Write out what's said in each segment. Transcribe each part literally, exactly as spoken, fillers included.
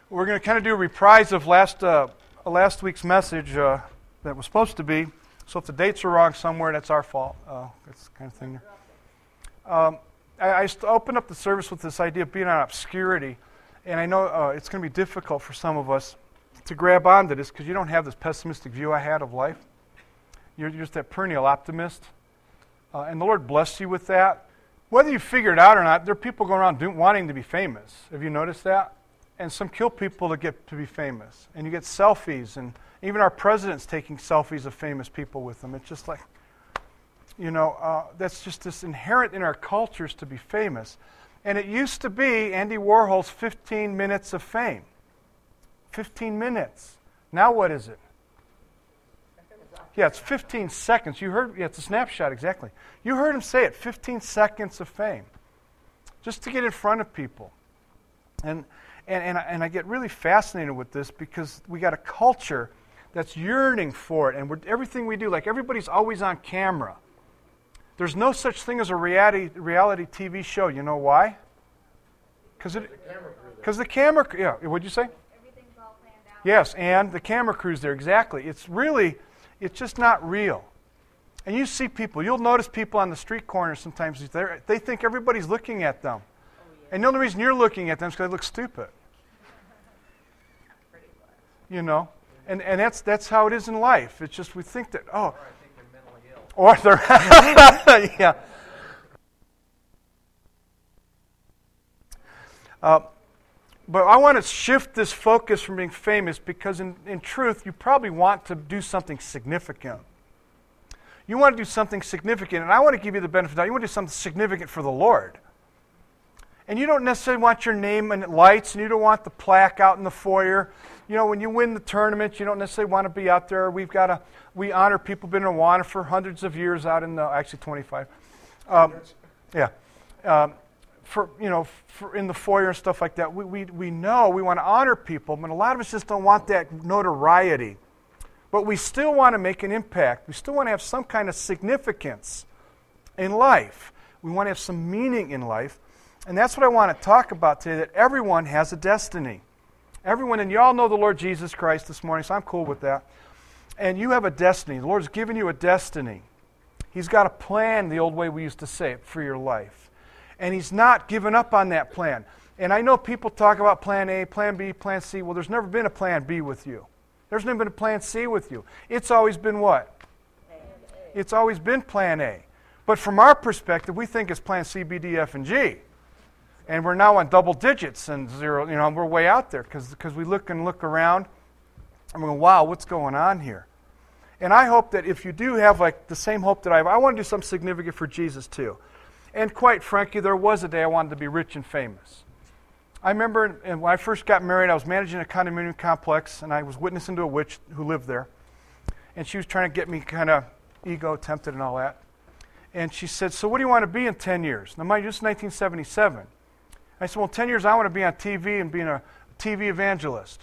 We're going to kind of do a reprise of last uh, last week's message uh, that was supposed to be. So if the dates are wrong somewhere, that's our fault. Uh, that's the kind of thing. Um, I, I opened up the service with this idea of being on obscurity, and I know uh, it's going to be difficult for some of us to grab onto this because you don't have this pessimistic view I had of life. You're, you're just that perennial optimist, uh, and the Lord blessed you with that. Whether you figure it out or not, there are people going around do, wanting to be famous. Have you noticed that? And some kill people to get to be famous. And you get selfies, and even our president's taking selfies of famous people with them. It's just like, you know, uh, that's just this inherent in our cultures to be famous. And it used to be Andy Warhol's fifteen minutes of fame. fifteen minutes. Now what is it? Yeah, it's fifteen seconds. You heard, yeah, it's a snapshot, exactly. You heard him say it, fifteen seconds of fame. Just to get in front of people. And And, and, I, and I get really fascinated with this because we got a culture that's yearning for it. And we're, everything we do, like everybody's always on camera. There's no such thing as a reality reality T V show. You know why? Because it, because the camera, yeah, what'd you say? Everything's all planned out. Yes, and the camera crew's there, exactly. It's really, it's just not real. And you see people, you'll notice people on the street corners sometimes, they think everybody's looking at them. And the only reason you're looking at them is because they look stupid. You know? And and that's that's how it is in life. It's just we think that, oh. Or I think they're mentally ill. Or they're, yeah. Uh, but I want to shift this focus from being famous because in, in truth, you probably want to do something significant. You want to do something significant, and I want to give you the benefit of that. You want to do something significant for the Lord. And you don't necessarily want your name in lights, and you don't want the plaque out in the foyer. You know, when you win the tournament, you don't necessarily want to be out there. We've got a, we honor people who've been in Awana for hundreds of years out in the, actually twenty-five. Um, yeah. Um, for, you know, for in the foyer and stuff like that. We, we, we know we want to honor people, but a lot of us just don't want that notoriety. But we still want to make an impact. We still want to have some kind of significance in life. We want to have some meaning in life. And that's what I want to talk about today, that everyone has a destiny. Everyone, and you all know the Lord Jesus Christ this morning, so I'm cool with that. And you have a destiny. The Lord's given you a destiny. He's got a plan, the old way we used to say it, for your life. And He's not given up on that plan. And I know people talk about plan A, plan B, plan C. Well, there's never been a plan B with you. There's never been a plan C with you. It's always been what? It's always been plan A. But from our perspective, we think it's plan C, B, D, F, and G. And we're now on double digits and zero, you know, we're way out there because because we look and look around and we're going, wow, what's going on here? And I hope that if you do have like the same hope that I have, I want to do something significant for Jesus too. And quite frankly, there was a day I wanted to be rich and famous. I remember when I first got married, I was managing a condominium complex and I was witnessing to a witch who lived there. And she was trying to get me kind of ego tempted and all that. And she said, so what do you want to be in ten years? Now mind you, this is nineteen seventy-seven. I said, well, in ten years, I want to be on T V and being a T V evangelist.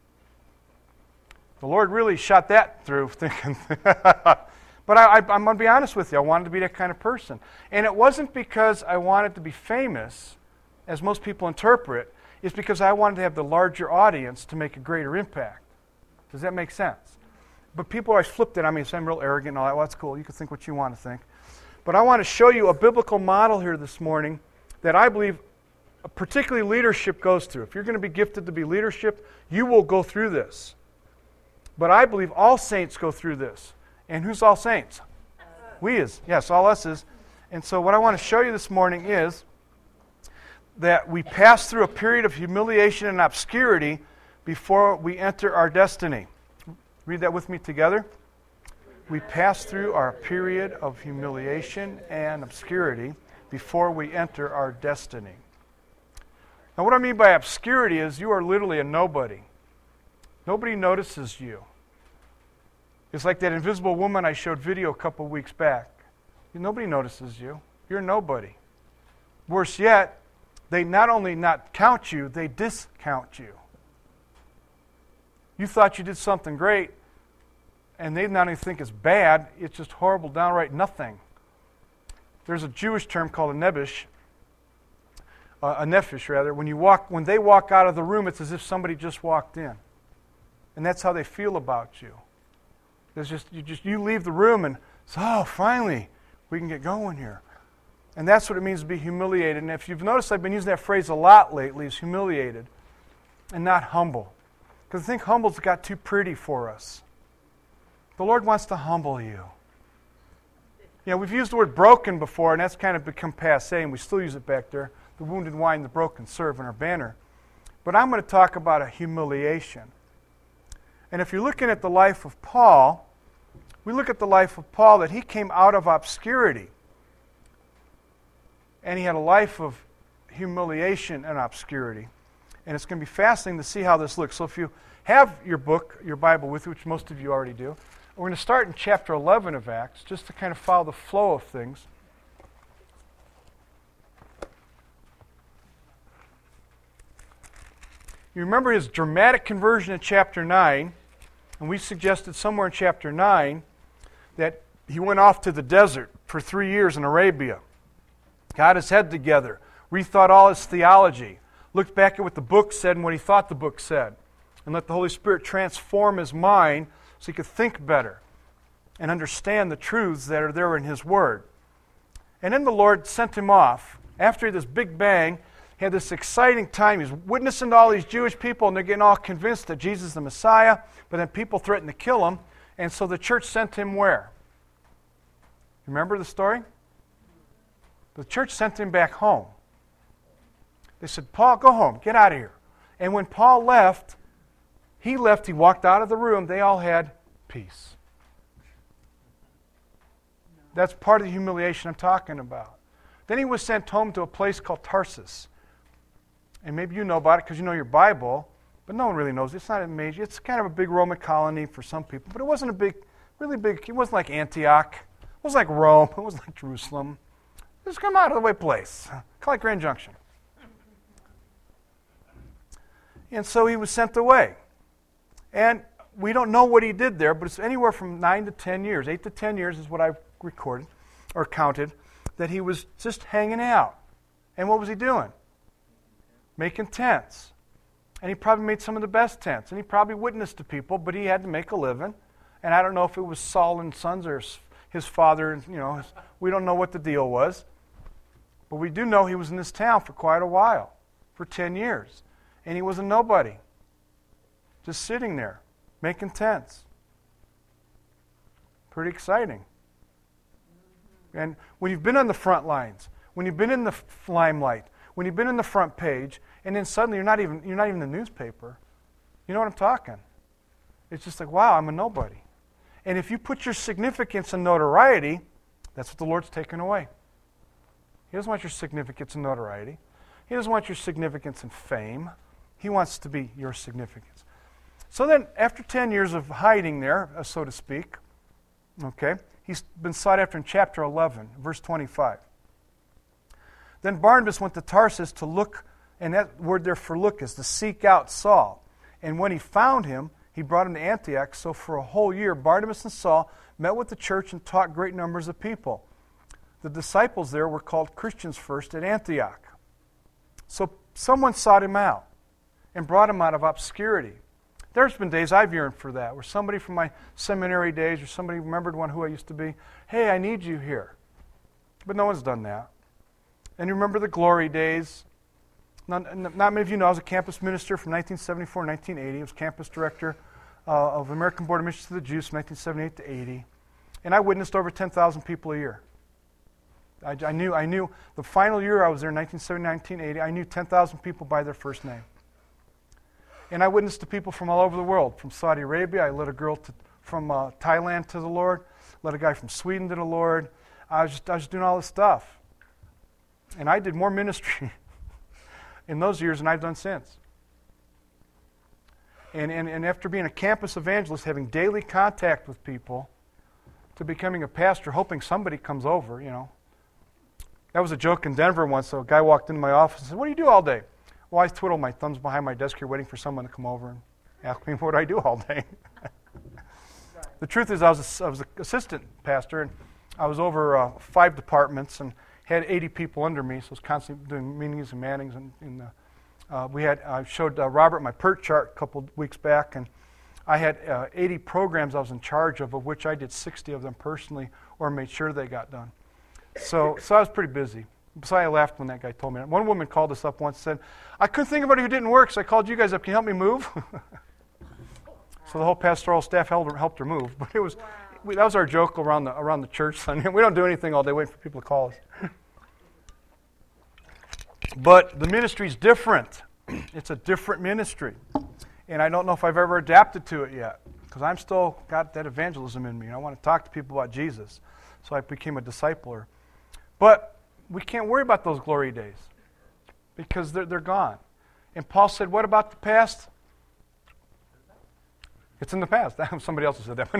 The Lord really shot that through, thinking. But I, I, I'm going to be honest with you. I wanted to be that kind of person. And it wasn't because I wanted to be famous, as most people interpret. It's because I wanted to have the larger audience to make a greater impact. Does that make sense? But people always flipped it. I mean, so I'm real arrogant and all that. Well, that's cool. You can think what you want to think. But I want to show you a biblical model here this morning that I believe particularly leadership goes through. If you're going to be gifted to be leadership, you will go through this. But I believe all saints go through this. And who's all saints? Uh, we is. Yes, all us is. And so what I want to show you this morning is that we pass through a period of humiliation and obscurity before we enter our destiny. Read that with me together. We pass through our period of humiliation and obscurity before we enter our destiny. Now, what I mean by obscurity is you are literally a nobody. Nobody notices you. It's like that invisible woman I showed video a couple of weeks back. Nobody notices you. You're nobody. Worse yet, they not only not count you, they discount you. You thought you did something great, and they not only think it's bad, it's just horrible, downright nothing. There's a Jewish term called a nebush. uh, a nephesh rather, when you walk, when they walk out of the room, it's as if somebody just walked in. And that's how they feel about you. It's just you just you leave the room and say, oh, finally, we can get going here. And that's what it means to be humiliated. And if you've noticed, I've been using that phrase a lot lately, is humiliated and not humble. Because I think humble's got too pretty for us. The Lord wants to humble you. You know, we've used the word broken before, and that's kind of become passé, and we still use it back there. The wounded wine, the broken serve in our banner. But I'm going to talk about a humiliation. And if you're looking at the life of Paul, we look at the life of Paul that he came out of obscurity. And he had a life of humiliation and obscurity. And it's going to be fascinating to see how this looks. So if you have your book, your Bible with you, which most of you already do, we're going to start in chapter eleven of Acts, just to kind of follow the flow of things. You remember his dramatic conversion in chapter nine, and we suggested somewhere in chapter nine that he went off to the desert for three years in Arabia, got his head together, rethought all his theology, looked back at what the book said and what he thought the book said, and let the Holy Spirit transform his mind so he could think better and understand the truths that are there in his Word. And then the Lord sent him off. After this big bang, he had this exciting time. He's witnessing to all these Jewish people, and they're getting all convinced that Jesus is the Messiah, but then people threatened to kill him, and so the church sent him where? Remember the story? The church sent him back home. They said, Paul, go home. Get out of here. And when Paul left, he left, he walked out of the room, they all had peace. That's part of the humiliation I'm talking about. Then he was sent home to a place called Tarsus. And maybe you know about it because you know your Bible, but no one really knows. It's not a major, it's kind of a big Roman colony for some people, but it wasn't a big, really big, it wasn't like Antioch. It wasn't like Rome. It wasn't like Jerusalem. It was come out of the way place, kind of like Grand Junction. And so he was sent away. And we don't know what he did there, but it's anywhere from nine to ten years. Eight to ten years is what I've recorded or counted, that he was just hanging out. And what was he doing? Making tents. And he probably made some of the best tents. And he probably witnessed to people, but he had to make a living. And I don't know if it was Saul and Sons or his father. You know, his, we don't know what the deal was. But we do know he was in this town for quite a while, for ten years. And he was a nobody. Just sitting there, making tents. Pretty exciting. And when you've been on the front lines, when you've been in the limelight, when you've been in the front page, and then suddenly you're not even you're not even in the newspaper, you know what I'm talking? It's just like, wow, I'm a nobody. And if you put your significance and notoriety, that's what the Lord's taken away. He doesn't want your significance and notoriety. He doesn't want your significance and fame. He wants to be your significance. So then, after ten years of hiding there, uh, so to speak, okay, he's been sought after in chapter eleven, verse twenty-five. Then Barnabas went to Tarsus to look, and that word there for look is to seek out Saul. And when he found him, he brought him to Antioch. So for a whole year, Barnabas and Saul met with the church and taught great numbers of people. The disciples there were called Christians first at Antioch. So someone sought him out and brought him out of obscurity. There's been days I've yearned for that, where somebody from my seminary days or somebody remembered one who I used to be, hey, I need you here. But no one's done that. And you remember the glory days. Not, not many of you know I was a campus minister from nineteen seventy-four to nineteen eighty. I was campus director uh, of American Board of Missions to the Jews from nineteen seventy-eight to eighty. And I witnessed over ten thousand people a year. I, I knew I knew the final year I was there in nineteen seventy, nineteen eighty, I knew ten thousand people by their first name. And I witnessed to people from all over the world. From Saudi Arabia, I led a girl to, from uh, Thailand to the Lord, led a guy from Sweden to the Lord. I was, just, I was doing all this stuff. And I did more ministry in those years than I've done since. And, and, and after being a campus evangelist, having daily contact with people, to becoming a pastor, hoping somebody comes over, you know. That was a joke in Denver once. So a guy walked into my office and said, what do you do all day? Well, I twiddle my thumbs behind my desk here waiting for someone to come over and ask me, what do I do all day? The truth is I was, a, I was an assistant pastor, and I was over uh, five departments, and had eighty people under me, so I was constantly doing meetings and mannings. And, and uh, uh, we had I showed uh, Robert my PERT chart a couple weeks back, and I had uh, eighty programs I was in charge of, of which I did sixty of them personally, or made sure they got done. So, so I was pretty busy. So I laughed when that guy told me that. One woman called us up once and said, "I couldn't think of anybody who didn't work, so I called you guys up. Can you help me move?" So the whole pastoral staff helped her, helped her move. But it was. We, that was our joke around the around the church Sunday. We don't do anything all day waiting for people to call us. But the ministry's different. It's a different ministry. And I don't know if I've ever adapted to it yet, because I'm still got that evangelism in me, and I want to talk to people about Jesus. So I became a discipler. But we can't worry about those glory days, because they're, they're gone. And Paul said, what about the past? It's in the past. Somebody else said that one.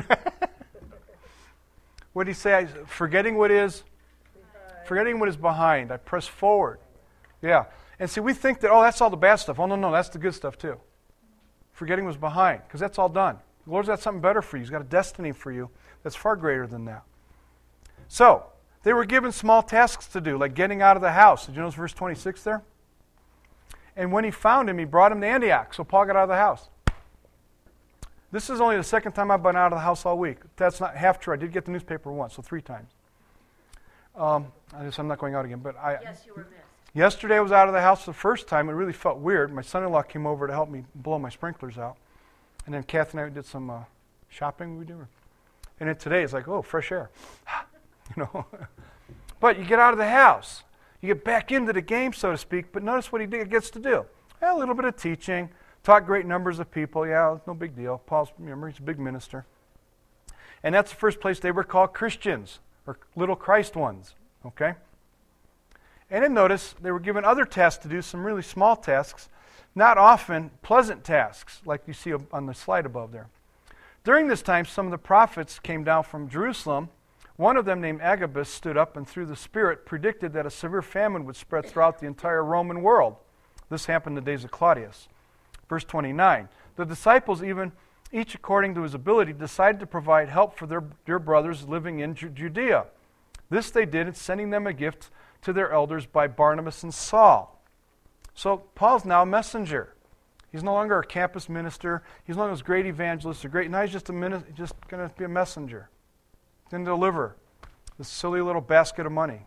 What did he say? Forgetting what is, forgetting what is behind. I press forward. Yeah. And see, we think that, oh, that's all the bad stuff. Oh, no, no, that's the good stuff too. Forgetting what's behind, because that's all done. The Lord's got something better for you. He's got a destiny for you that's far greater than that. So, they were given small tasks to do, like getting out of the house. Did you notice verse twenty-six there? And when he found him, he brought him to Antioch. So Paul got out of the house. This is only the second time I've been out of the house all week. That's not half true. I did get the newspaper once, so three times. Um, I guess I'm not going out again, but I. Yes, you were missed. Yesterday I was out of the house the first time. It really felt weird. My son-in-law came over to help me blow my sprinklers out, and then Kath and I did some uh, shopping. We do, and then today it's like, oh, fresh air, you know. But you get out of the house, you get back into the game, so to speak. But notice what he gets to do: well, a little bit of teaching. Taught great numbers of people. Yeah, it's no big deal. Paul's, remember, he's a big minister. And that's the first place they were called Christians, or little Christ ones. Okay? And then notice they were given other tasks to do, some really small tasks, not often pleasant tasks, like you see on the slide above there. During this time, some of the prophets came down from Jerusalem. One of them, named Agabus, stood up and through the Spirit predicted that a severe famine would spread throughout the entire Roman world. This happened in the days of Claudius. Verse twenty-nine, the disciples, even each according to his ability, decided to provide help for their dear brothers living in Judea. This they did in sending them a gift to their elders by Barnabas and Saul. So Paul's now a messenger. He's no longer a campus minister. He's no longer a great evangelist or great. Now he's just a min- just going to be a messenger. He's going to deliver this silly little basket of money.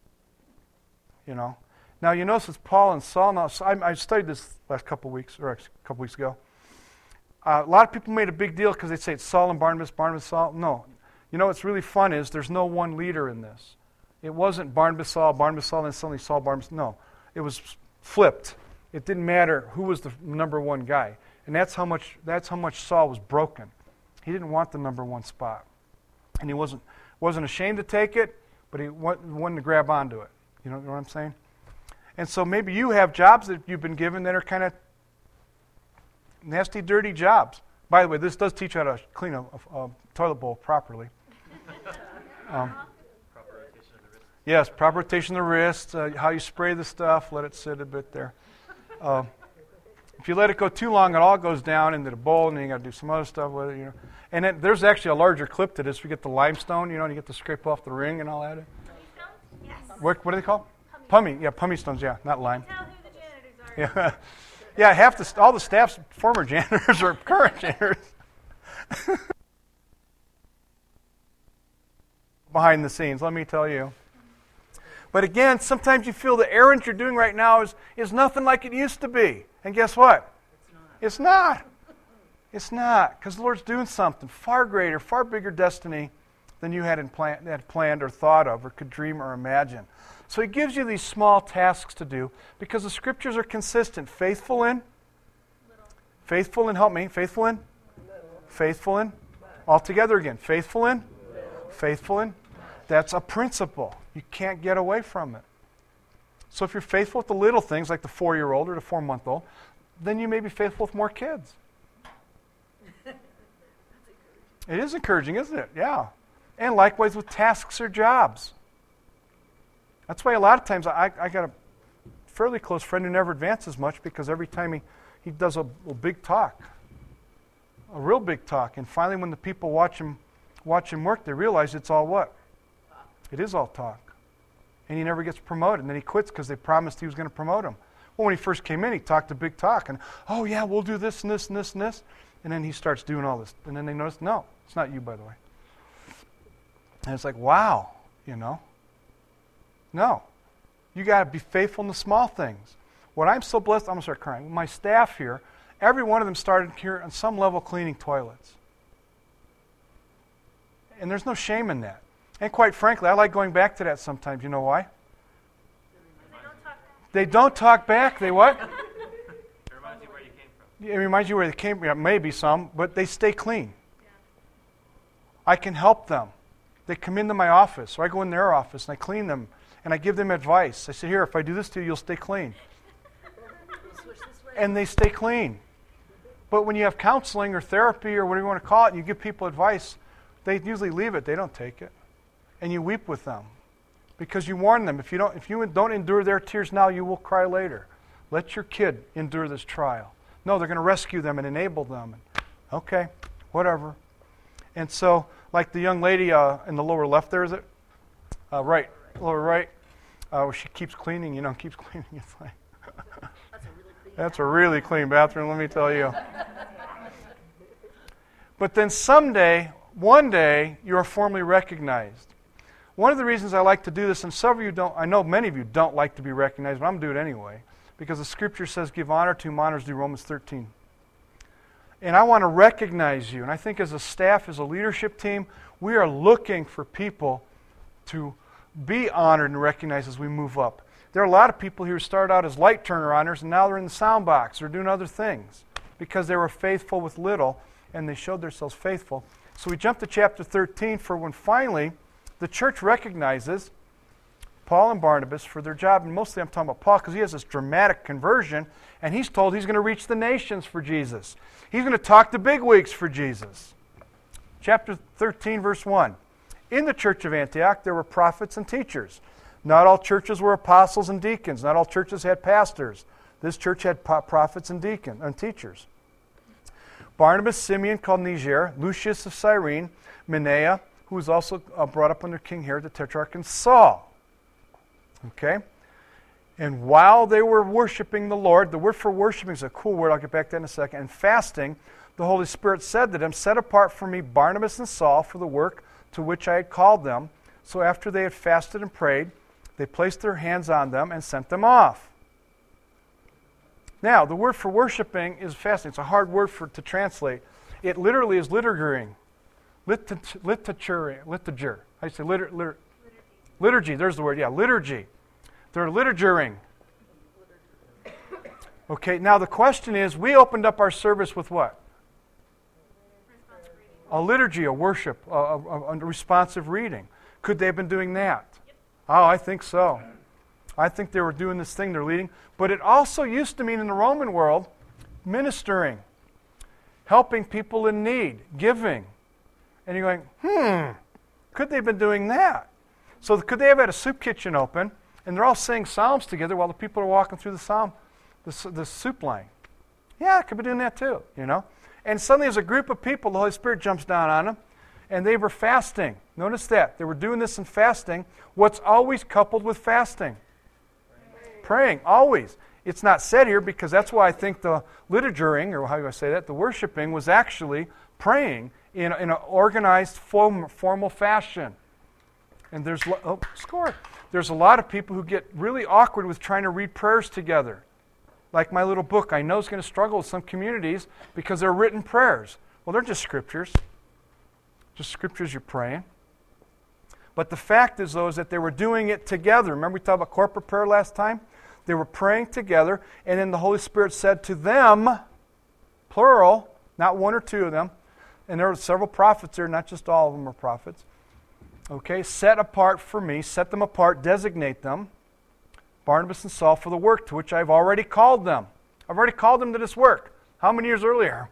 You know. Now, you notice it's Paul and Saul. Now, so I, I studied this last couple weeks, or a couple weeks ago. Uh, a lot of people made a big deal because they say it's Saul and Barnabas, Barnabas, Saul. No. You know what's really fun is there's no one leader in this. It wasn't Barnabas, Saul, Barnabas, Saul, and suddenly Saul, Barnabas. No. It was flipped. It didn't matter who was the number one guy. And that's how much, that's how much Saul was broken. He didn't want the number one spot. And he wasn't, wasn't ashamed to take it, but he wanted to grab onto it. You know, you know what I'm saying? And so maybe you have jobs that you've been given that are kind of nasty, dirty jobs. By the way, this does teach you how to clean a, a, a toilet bowl properly. Um, proper rotation of the wrist. Yes, proper rotation of the wrist, uh, how you spray the stuff, let it sit a bit there. Uh, if you let it go too long, it all goes down into the bowl, and then you got to do some other stuff with it. You know. And then there's actually a larger clip to this. We get the limestone, you know, and you get to scrape off the ring and all that. Yes. What, what are they called? Pumice, yeah, pumice stones, yeah, not lime. Tell who the janitors are. Yeah, yeah. Half the all the staff's former janitors or current janitors. Behind the scenes, let me tell you. But again, sometimes you feel the errand you're doing right now is is nothing like it used to be, and guess what? It's not. It's not, because the Lord's doing something far greater, far bigger destiny than you had, in plan, had planned or thought of or could dream or imagine. So he gives you these small tasks to do because the scriptures are consistent. Faithful in? Little. Faithful in, help me. Faithful in? Little. Faithful in? All together again. Faithful in? Little. Faithful in? That's a principle. You can't get away from it. So if you're faithful with the little things, like the four-year-old or the four-month-old, then you may be faithful with more kids. It is encouraging, isn't it? Yeah. And likewise with tasks or jobs. That's why a lot of times I, I got a fairly close friend who never advances much because every time he, he does a, a big talk, a real big talk, and finally when the people watch him watch him work, they realize it's all what? It is all talk. And he never gets promoted. And then he quits because they promised he was going to promote him. Well, when he first came in, he talked a big talk. And, oh, yeah, we'll do this and this and this and this. And then he starts doing all this. And then they notice, no, it's not you, by the way. And it's like, wow, you know. No. You got to be faithful in the small things. What I'm so blessed, I'm going to start crying. My staff here, every one of them started here on some level cleaning toilets. And there's no shame in that. And quite frankly, I like going back to that sometimes. You know why? They don't talk back. They don't talk back. They what? It reminds you where you came from. It reminds you where they came from. Yeah, maybe some, but they stay clean. Yeah. I can help them. They come into my office, or I go in their office and I clean them, and I give them advice. I say, here, if I do this to you, you'll stay clean. And they stay clean. But when you have counseling or therapy or whatever you want to call it, and you give people advice, they usually leave it. They don't take it. And you weep with them because you warn them. If you don't, if you don't endure their tears now, you will cry later. Let your kid endure this trial. No, they're going to rescue them and enable them. Okay, whatever. And so, like the young lady uh, in the lower left there, is it? Uh, right, lower right, uh, where she keeps cleaning, you know, keeps cleaning. It's like, that's a really clean bathroom, let me tell you. But then someday, one day, you are formally recognized. One of the reasons I like to do this, and some of you don't, I know many of you don't like to be recognized, but I'm going to do it anyway, because the Scripture says, give honor to whom honors due, Romans thirteen. And I want to recognize you. And I think as a staff, as a leadership team, we are looking for people to be honored and recognized as we move up. There are a lot of people here who started out as light turner honors, and now they're in the sound box. They're doing other things because they were faithful with little, and they showed themselves faithful. So we jump to chapter thirteen for when finally the church recognizes Paul and Barnabas for their job. And mostly I'm talking about Paul because he has this dramatic conversion, and he's told he's going to reach the nations for Jesus. He's going to talk to bigwigs for Jesus. Chapter thirteen, verse one. In the church of Antioch, there were prophets and teachers. Not all churches were apostles and deacons. Not all churches had pastors. This church had prophets and deacons and teachers. Barnabas, Simeon called Niger, Lucius of Cyrene, Manaen, who was also uh, brought up under King Herod the Tetrarch, and Saul. Okay? And while they were worshiping the Lord, the word for worshiping is a cool word, I'll get back to that in a second, and fasting, the Holy Spirit said to them, set apart for me Barnabas and Saul for the work to which I had called them. So after they had fasted and prayed, they placed their hands on them and sent them off. Now, the word for worshiping is fasting. It's a hard word for to translate. It literally is liturgying. Litur- Literature. Liturger. How do you say liter- liter- liturgy. Liturgy, there's the word, yeah, liturgy. They're liturgying. Okay, now the question is, we opened up our service with what? A liturgy, a worship, a, a, a responsive reading. Could they have been doing that? Yep. Oh, I think so. I think they were doing this thing they're leading. But it also used to mean in the Roman world, ministering, helping people in need, giving. And you're going, hmm, could they have been doing that? So could they have had a soup kitchen open, and they're all saying psalms together while the people are walking through the psalm, the, the soup line? Yeah, could be doing that too, you know. And suddenly there's a group of people, the Holy Spirit jumps down on them, and they were fasting. Notice that. They were doing this in fasting. What's always coupled with fasting? Praying. Praying, always. It's not said here because that's why I think the liturgying, or how do I say that, the worshiping was actually praying in, in an organized, form, formal fashion. And there's, oh, score. There's a lot of people who get really awkward with trying to read prayers together. Like my little book, I know is going to struggle with some communities because they're written prayers. Well, they're just scriptures. Just scriptures you're praying. But the fact is, though, is that they were doing it together. Remember we talked about corporate prayer last time? They were praying together, and then the Holy Spirit said to them, plural, not one or two of them, and there were several prophets there, not just all of them were prophets. Okay, set apart for me, set them apart, designate them, Barnabas and Saul, for the work to which I've already called them. I've already called them to this work. How many years earlier?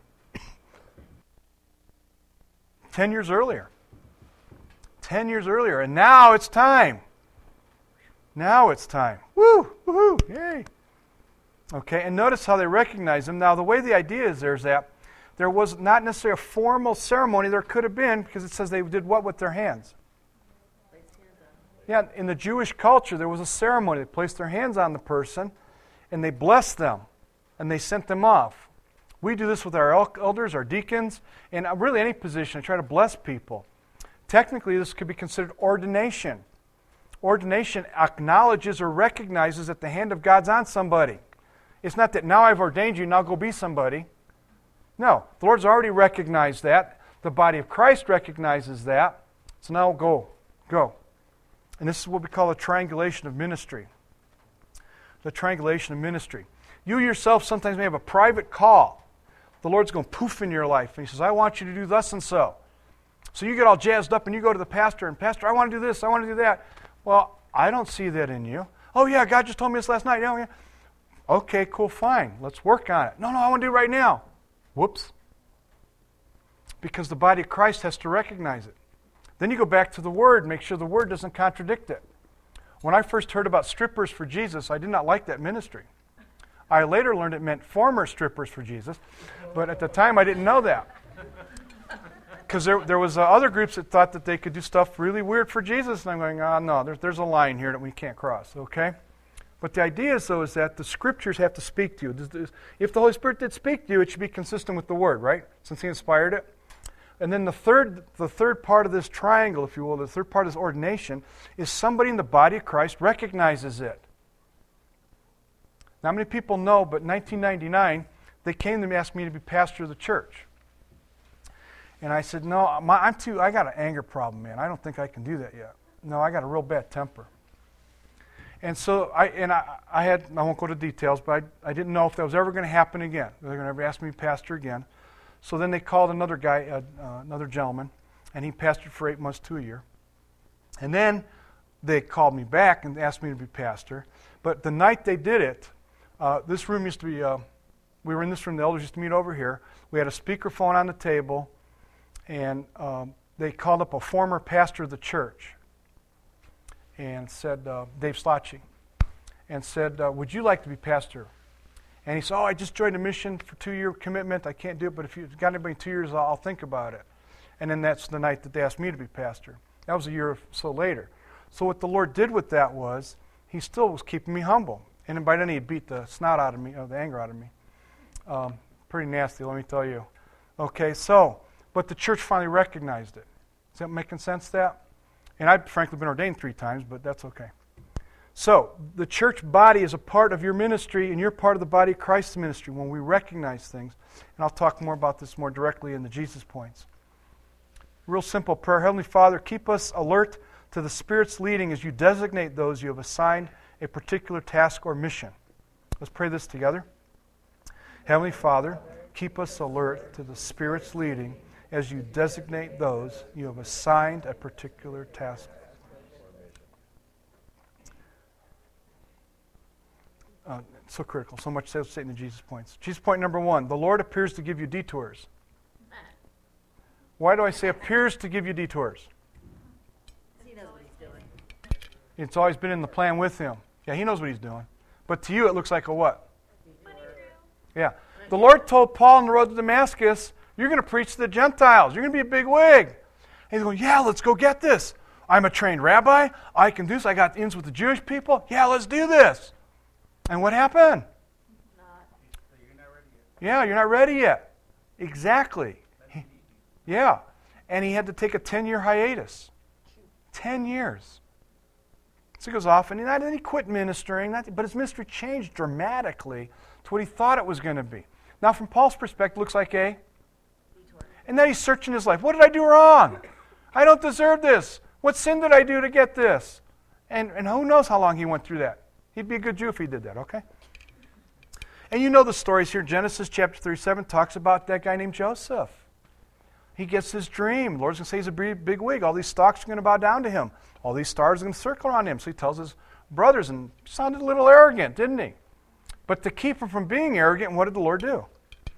Ten years earlier. Ten years earlier. And now it's time. Now it's time. Woo! Woohoo! Yay! Okay, and notice how they recognize them. Now, the way the idea is there is that there was not necessarily a formal ceremony. There could have been, because it says they did what with their hands? Yeah, in the Jewish culture, there was a ceremony. They placed their hands on the person, and they blessed them, and they sent them off. We do this with our el- elders, our deacons, and really any position. I try to bless people. Technically, this could be considered ordination. Ordination acknowledges or recognizes that the hand of God's on somebody. It's not that now I've ordained you, now go be somebody. No, the Lord's already recognized that. The body of Christ recognizes that. So now go, go. And this is what we call a triangulation of ministry. The triangulation of ministry. You yourself sometimes may have a private call. The Lord's going poof in your life. And He says, I want you to do thus and so. So you get all jazzed up and you go to the pastor, and Pastor, I want to do this, I want to do that. Well, I don't see that in you. Oh yeah, God just told me this last night. Oh, yeah. Okay, cool, fine. Let's work on it. No, no, I want to do it right now. Whoops. Because the body of Christ has to recognize it. Then you go back to the Word, make sure the Word doesn't contradict it. When I first heard about strippers for Jesus, I did not like that ministry. I later learned it meant former strippers for Jesus, but at the time I didn't know that. Because there, there was uh, other groups that thought that they could do stuff really weird for Jesus, and I'm going, oh no, there's, there's a line here that we can't cross, okay? But the idea is, though, is that the Scriptures have to speak to you. If the Holy Spirit did speak to you, it should be consistent with the Word, right? Since He inspired it. And then the third, the third part of this triangle, if you will, the third part of this ordination, is somebody in the body of Christ recognizes it. Not many people know, but in nineteen ninety-nine, they came to me and asked me to be pastor of the church. And I said, no, my, I'm too, I got an anger problem, man. I don't think I can do that yet. No, I got a real bad temper. And so I and I, I had, I won't go to details, but I, I didn't know if that was ever going to happen again. They were going to ever ask me to pastor again. So then they called another guy, uh, uh, another gentleman, and he pastored for eight months to a year. And then they called me back and asked me to be pastor. But the night they did it, uh, this room used to be, uh, we were in this room, the elders used to meet over here. We had a speakerphone on the table, and um, they called up a former pastor of the church and said, uh, Dave Slotchie, and said, uh, would you like to be pastor? And he said, oh, I just joined a mission for two-year commitment. I can't do it, but if you've got anybody in two years, I'll, I'll think about it. And then that's the night that they asked me to be pastor. That was a year or so later. So what the Lord did with that was, He still was keeping me humble. And by then He had beat the snot out of me, or the anger out of me. Um, pretty nasty, let me tell you. Okay, so, but the church finally recognized it. Is that making sense, that? And I've frankly been ordained three times, but that's okay. So, the church body is a part of your ministry, and you're part of the body of Christ's ministry when we recognize things. And I'll talk more about this more directly in the Jesus points. Real simple prayer. Heavenly Father, keep us alert to the Spirit's leading as you designate those you have assigned a particular task or mission. Let's pray this together. Heavenly Father, keep us alert to the Spirit's leading as you designate those you have assigned a particular task. Uh, so critical. So much sales Satan in Jesus points. Jesus point number one, the Lord appears to give you detours. Why do I say appears to give you detours? He knows what He's doing. It's always been in the plan with Him. Yeah, He knows what He's doing. But to you it looks like a what? Yeah. The Lord told Paul on the road to Damascus, you're going to preach to the Gentiles. You're going to be a big wig. And he's going, yeah, let's go get this. I'm a trained rabbi. I can do this. I got ins with the Jewish people. Yeah, let's do this. And what happened? Not. You're not ready yet. Yeah, you're not ready yet. Exactly. He, yeah. And he had to take a ten-year hiatus. Ten years. So he goes off, and then he quit ministering, but his ministry changed dramatically to what he thought it was going to be. Now, from Paul's perspective, it looks like a... And then he's searching his life. What did I do wrong? I don't deserve this. What sin did I do to get this? And, and who knows how long he went through that. He'd be a good Jew if he did that, okay? And you know the stories here. Genesis chapter thirty-seven talks about that guy named Joseph. He gets his dream. The Lord's going to say he's a big, big wig. All these stocks are going to bow down to him. All these stars are going to circle around him. So he tells his brothers, and he sounded a little arrogant, didn't he? But to keep him from being arrogant, what did the Lord do?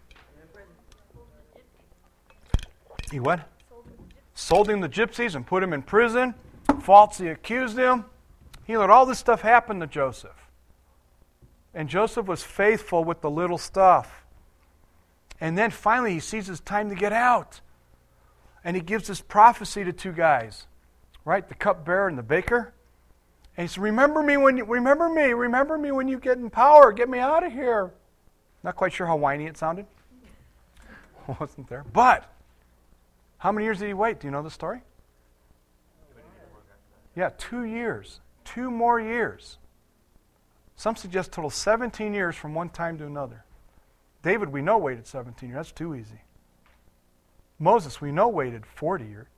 He what? Sold him to gypsies and put him in prison. Falsely accused him. He let all this stuff happen to Joseph. And Joseph was faithful with the little stuff. And then finally he sees it's time to get out. And he gives this prophecy to two guys. Right? The cupbearer and the baker. And he said, remember me when you, remember me, remember me when you get in power. Get me out of here. Not quite sure how whiny it sounded. Wasn't there. But how many years did he wait? Do you know the story? Yeah, two years. Two more years. Some suggest total seventeen years from one time to another. David, we know, waited seventeen years. That's too easy. Moses, we know, waited forty years.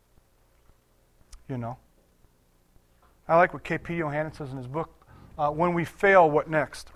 You know. I like what K P Yohannan says in his book, uh, When We Fail, What Next?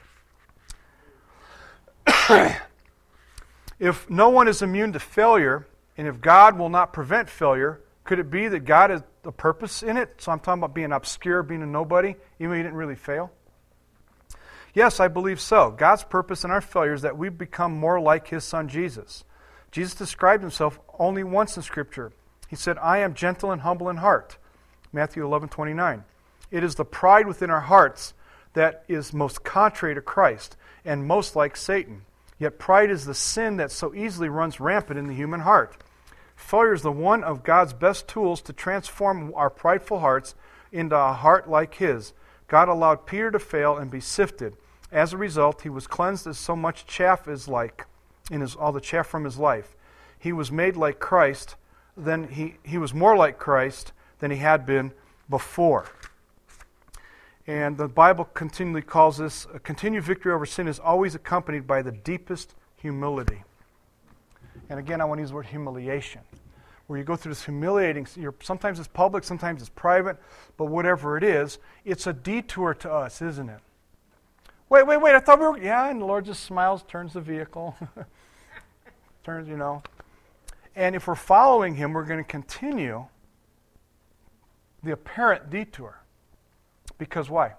If no one is immune to failure, and if God will not prevent failure, could it be that God has a purpose in it? So I'm talking about being obscure, being a nobody, even though he didn't really fail. Yes, I believe so. God's purpose in our failure is that we become more like his son Jesus. Jesus described himself only once in Scripture. He said, I am gentle and humble in heart. Matthew eleven twenty-nine. It is the pride within our hearts that is most contrary to Christ and most like Satan. Yet pride is the sin that so easily runs rampant in the human heart. Failure is the one of God's best tools to transform our prideful hearts into a heart like his. God allowed Peter to fail and be sifted. As a result, he was cleansed as so much chaff is like, in his, all the chaff from his life. He was made like Christ, then he, he was more like Christ than he had been before. And the Bible continually calls this, a continued victory over sin is always accompanied by the deepest humility. And again, I want to use the word humiliation. Where you go through this humiliating, you're, sometimes it's public, sometimes it's private, but whatever it is, it's a detour to us, isn't it? Wait, wait, wait, I thought we were, yeah, and the Lord just smiles, turns the vehicle, turns, you know. And if we're following him, we're going to continue the apparent detour. Because why?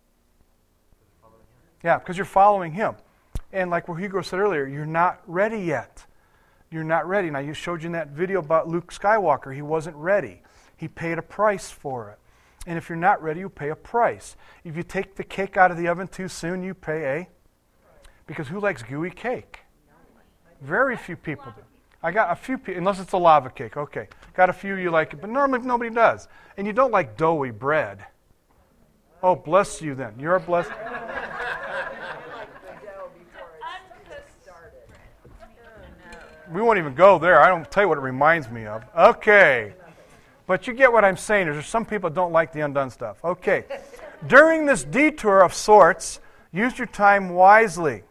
Yeah, because you're following him. And like what Hugo said earlier, you're not ready yet. You're not ready. Now, you showed you in that video about Luke Skywalker. He wasn't ready. He paid a price for it. And if you're not ready, you pay a price. If you take the cake out of the oven too soon, you pay a... Because who likes gooey cake? Very few people do. I got a few people, unless it's a lava cake. Okay. Got a few you like it, but normally nobody does. And you don't like doughy bread. Oh, bless you then. You're blessed. We won't even go there. I don't tell you what it reminds me of. Okay. But you get what I'm saying. There's some people that don't like the undone stuff. Okay. During this detour of sorts, use your time wisely.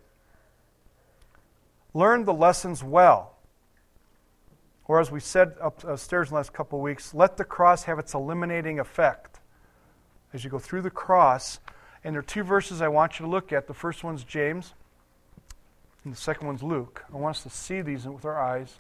Learn the lessons well. Or as we said upstairs in the last couple of weeks, let the cross have its eliminating effect. As you go through the cross, and there are two verses I want you to look at. The first one's James, and the second one's Luke. I want us to see these with our eyes.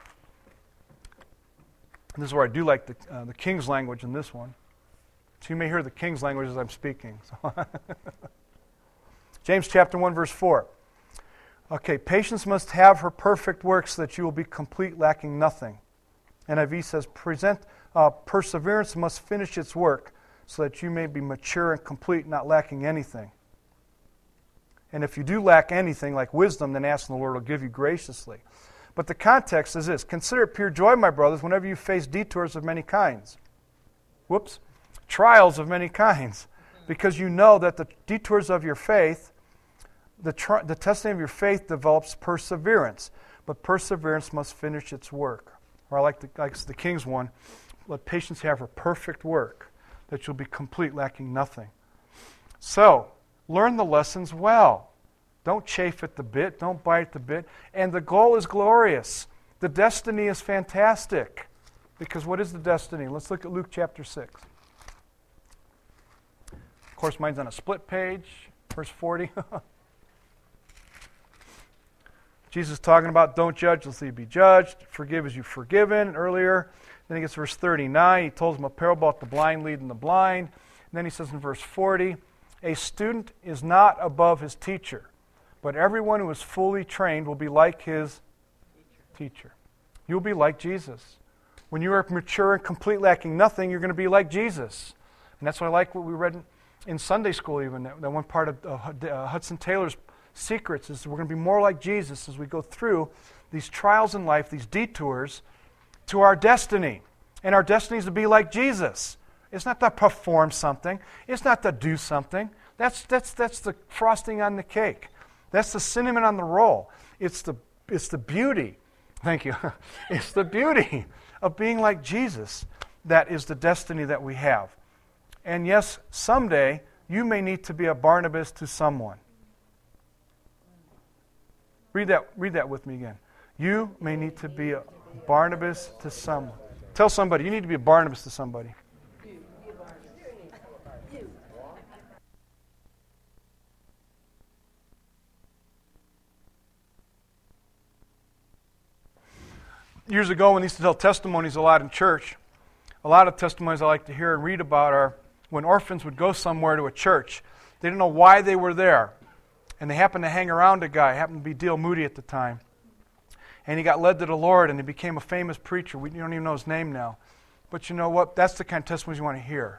And this is where I do like the, uh, the King's language in this one. So you may hear the King's language as I'm speaking. So James chapter one, verse four. Okay, patience must have her perfect work so that you will be complete, lacking nothing. N I V says, present uh, perseverance must finish its work, so that you may be mature and complete, not lacking anything. And if you do lack anything, like wisdom, then ask and the Lord will give you graciously. But the context is this. Consider it pure joy, my brothers, whenever you face detours of many kinds. Whoops. Trials of many kinds. Because you know that the detours of your faith, the, tr- the testing of your faith develops perseverance. But perseverance must finish its work. Or I like the, like the King's one, let patience have her perfect work, that you'll be complete, lacking nothing. So, learn the lessons well. Don't chafe at the bit. Don't bite at the bit. And the goal is glorious. The destiny is fantastic. Because what is the destiny? Let's look at Luke chapter six. Of course, mine's on a split page, verse forty. Jesus is talking about don't judge lest you be judged. Forgive as you've forgiven earlier. Then he gets to verse thirty-nine. He told them a parable about the blind leading the blind. And then he says in verse forty, a student is not above his teacher, but everyone who is fully trained will be like his teacher. teacher. You'll be like Jesus. When you are mature and complete, lacking nothing, you're going to be like Jesus. And that's what I like what we read in, in Sunday school even. That, that one part of uh, uh, Hudson Taylor's secrets is we're going to be more like Jesus as we go through these trials in life, these detours, to our destiny. And our destiny is to be like Jesus. It's not to perform something. It's not to do something. That's, that's, that's the frosting on the cake. That's the cinnamon on the roll. It's the, it's the beauty. Thank you. It's the beauty of being like Jesus that is the destiny that we have. And yes, someday you may need to be a Barnabas to someone. Read that, read that with me again. You may need to be a Barnabas to someone. Tell somebody, you need to be a Barnabas to somebody. Years ago, when I used to tell testimonies a lot in church, a lot of testimonies I like to hear and read about are when orphans would go somewhere to a church. They didn't know why they were there. And they happened to hang around a guy, happened to be Dale Moody at the time. And he got led to the Lord and he became a famous preacher. We don't even know his name now. But you know what? That's the kind of testimonies you want to hear.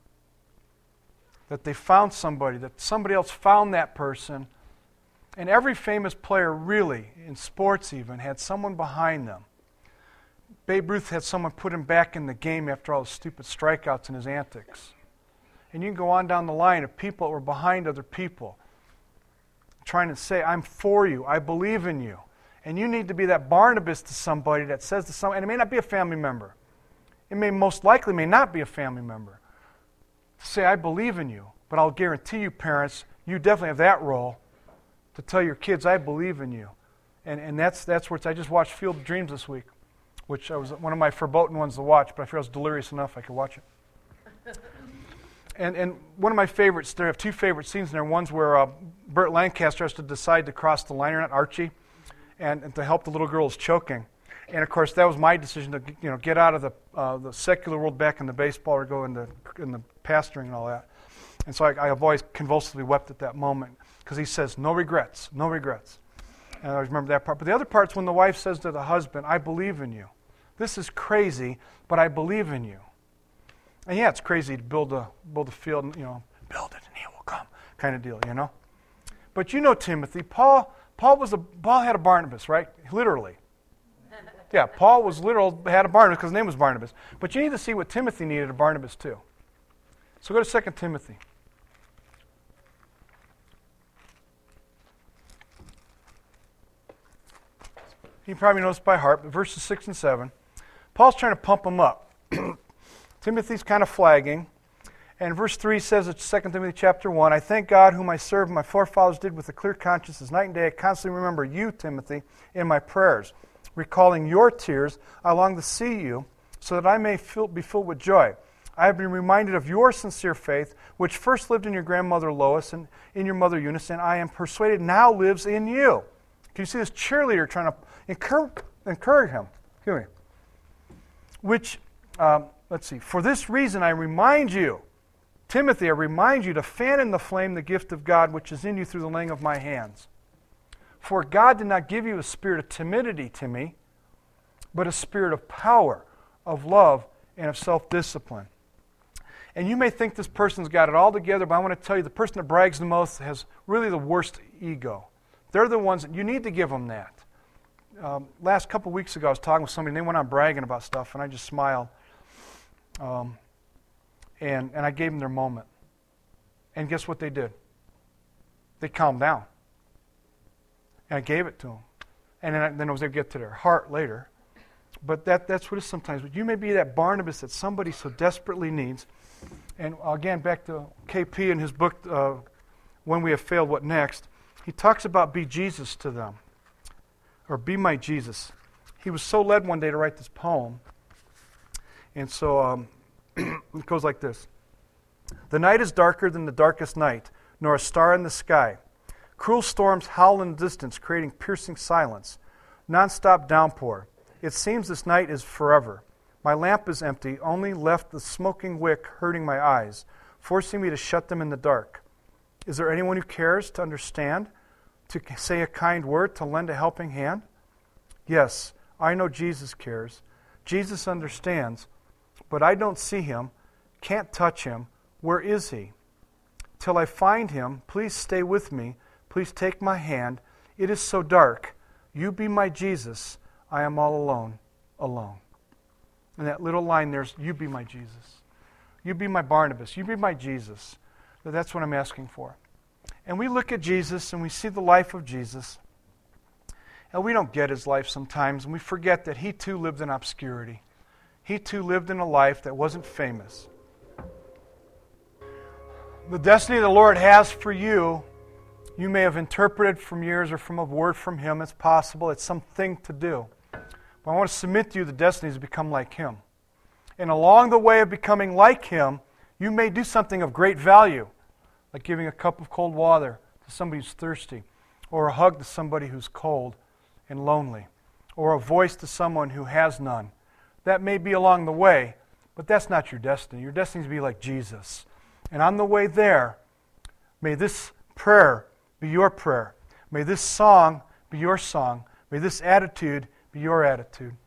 That they found somebody, that somebody else found that person. And every famous player really, in sports even, had someone behind them. Babe Ruth had someone put him back in the game after all the stupid strikeouts and his antics. And you can go on down the line of people that were behind other people, trying to say, I'm for you, I believe in you. And you need to be that Barnabas to somebody that says to someone, and it may not be a family member. It may most likely may not be a family member. To say, I believe in you. But I'll guarantee you, parents, you definitely have that role to tell your kids, I believe in you. And and that's that's where it's, I just watched Field of Dreams this week, which I was one of my verboten ones to watch, but I feel I was delirious enough I could watch it. and and one of my favorites, there have two favorite scenes in there. One's where uh, Burt Lancaster has to decide to cross the line or not, Archie, and, and to help the little girl who's choking. And of course, that was my decision to you know get out of the uh, the secular world back in the baseball or go into in the pastoring and all that. And so I, I have always convulsively wept at that moment because he says, no regrets, no regrets. And I always remember that part. But the other part's when the wife says to the husband, I believe in you. This is crazy, but I believe in you. And yeah, it's crazy to build a build a field, and, you know, build it and he will come, kind of deal, you know. But you know Timothy, Paul, Paul was a Paul had a Barnabas, right? Literally. Yeah, Paul was literal had a Barnabas because his name was Barnabas. But you need to see what Timothy needed a Barnabas too. So go to Second Timothy. You probably know this by heart, but verses six and seven. Paul's trying to pump him up. Timothy's kind of flagging. And verse three says at Second Timothy chapter one, I thank God whom I serve, my forefathers did with a clear conscience as night and day. I constantly remember you, Timothy, in my prayers, recalling your tears. I long to see you, so that I may feel, be filled with joy. I have been reminded of your sincere faith, which first lived in your grandmother Lois and in your mother Eunice, and I am persuaded now lives in you. Can you see this cheerleader trying to encourage, encourage him? Excuse me. Which, um, let's see, for this reason I remind you, Timothy, I remind you to fan in the flame the gift of God which is in you through the laying of my hands. For God did not give you a spirit of timidity, Timmy, but a spirit of power, of love, and of self-discipline. And you may think this person's got it all together, but I want to tell you the person that brags the most has really the worst ego. They're the ones that you need to give them that. Um, last couple weeks ago, I was talking with somebody, and they went on bragging about stuff, and I just smiled. Um, and, and I gave them their moment. And guess what they did? They calmed down. And I gave it to them. And then I, then I was able to get to their heart later. But that, that's what it is sometimes. But you may be that Barnabas that somebody so desperately needs. And again, back to K P in his book, uh, When We Have Failed, What Next? He talks about be Jesus to them. Or be my Jesus. He was so led one day to write this poem. And so um, it goes like this. The night is darker than the darkest night, nor a star in the sky. Cruel storms howl in the distance, creating piercing silence. Non-stop downpour. It seems this night is forever. My lamp is empty, only left the smoking wick hurting my eyes, forcing me to shut them in the dark. Is there anyone who cares to understand, to say a kind word, to lend a helping hand? Yes, I know Jesus cares. Jesus understands, but I don't see him, can't touch him. Where is he? Till I find him, please stay with me. Please take my hand. It is so dark. You be my Jesus. I am all alone, alone. And that little line there's, you be my Jesus. You be my Barnabas. You be my Jesus. So that's what I'm asking for. And we look at Jesus and we see the life of Jesus. And we don't get his life sometimes, and we forget that he too lived in obscurity. He too lived in a life that wasn't famous. The destiny the Lord has for you, you may have interpreted from years or from a word from him. It's possible. It's something to do. But I want to submit to you the destiny is to become like him. And along the way of becoming like him, you may do something of great value, like giving a cup of cold water to somebody who's thirsty, or a hug to somebody who's cold and lonely, or a voice to someone who has none. That may be along the way, but that's not your destiny. Your destiny is to be like Jesus. And on the way there, may this prayer be your prayer. May this song be your song. May this attitude be your attitude.